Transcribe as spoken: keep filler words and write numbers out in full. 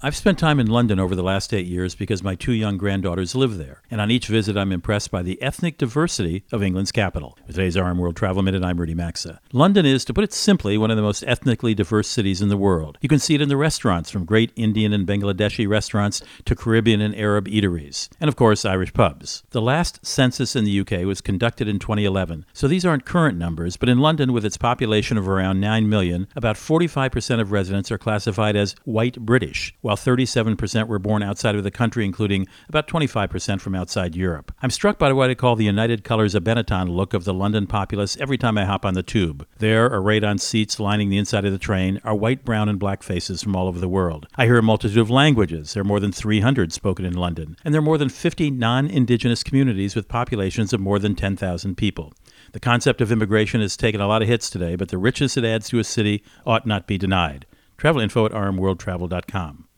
I've spent time in London over the last eight years because my two young granddaughters live there, and on each visit I'm impressed by the ethnic diversity of England's capital. With today's R M World Travel Minute, I'm Rudy Maxa. London is, to put it simply, one of the most ethnically diverse cities in the world. You can see it in the restaurants, from great Indian and Bangladeshi restaurants to Caribbean and Arab eateries, and of course Irish pubs. The last census in the U K was conducted in twenty eleven, so these aren't current numbers, but in London, with its population of around nine million, about forty-five percent of residents are classified as white British, while thirty-seven percent were born outside of the country, including about twenty-five percent from outside Europe. I'm struck by what I call the United Colors of Benetton look of the London populace every time I hop on the tube. There, arrayed on seats lining the inside of the train, are white, brown, and black faces from all over the world. I hear a multitude of languages. There are more than three hundred spoken in London, and there are more than fifty non-Indigenous communities with populations of more than ten thousand people. The concept of immigration has taken a lot of hits today, but the richness it adds to a city ought not be denied. Travel info at r m world travel dot com.